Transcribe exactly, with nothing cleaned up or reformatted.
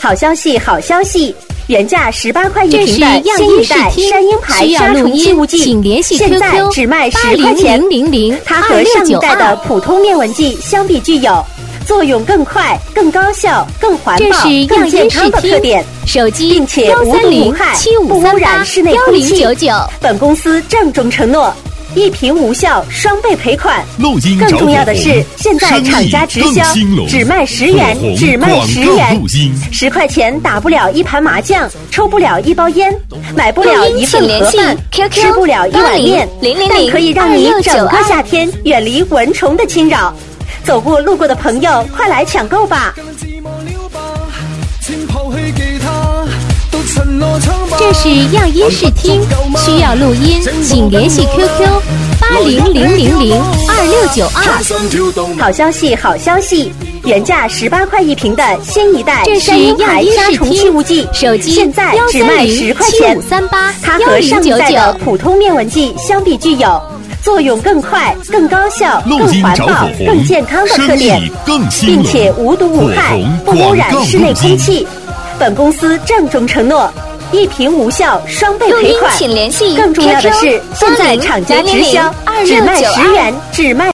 好消息，好消息！原价十八块一瓶的新一代山鹰牌杀虫气雾剂，现在只卖十块钱。它和上一代的普通面蚊剂相比，具有作用更快、更高效、更环保、更健康的特点， 手机并且无毒无害，不污染室内空气。本公司郑重承诺。一瓶无效，双倍赔款。更重要的是，现在厂家直销，只卖十元，只卖十元，十块钱打不了一盘麻将，抽不了一包烟，买不了一份盒饭，吃不了一碗面，但可以让你整个夏天远离蚊虫的侵扰。走过路过的朋友，快来抢购吧！ 这是样衣试听，需要录音，请联系 Q Q 八零零零零二六九二。 好消息，好消息！原价十八块一瓶的新一代山鹰牌杀虫气雾剂， 手机现在只卖十块钱。它和上一代的普通面蚊剂相比，具有作用更快、更高效、更环保、更健康的特点，并且无毒无害，不污染室内空气。本公司郑重承诺，一瓶无效，双倍赔款。更重要的是，现在厂家直销，只卖十元，只卖。